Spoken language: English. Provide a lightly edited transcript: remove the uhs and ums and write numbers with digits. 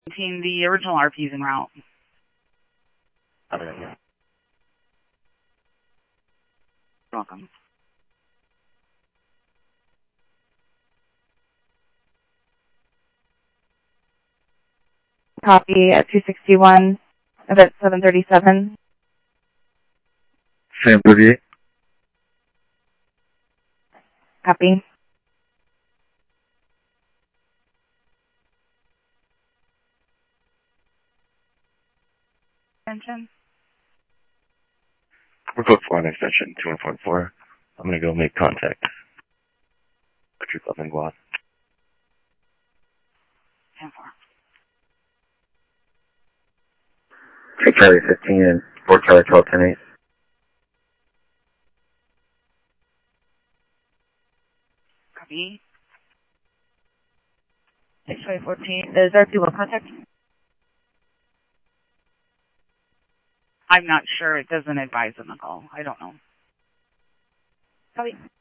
The original RP's en route. Okay, yeah. Welcome. Copy at 261, event 737. Sam Bouvier. Copy. Attention. We're code 4 on extension 21.4. I'm going to go make contact. Electric Club and Guad. 10-4. Take Charlie 15 and 4 Charlie 12 10 8. Copy. 62014, is RP well contact? I'm not sure. It doesn't advise on the call. I don't know. Copy.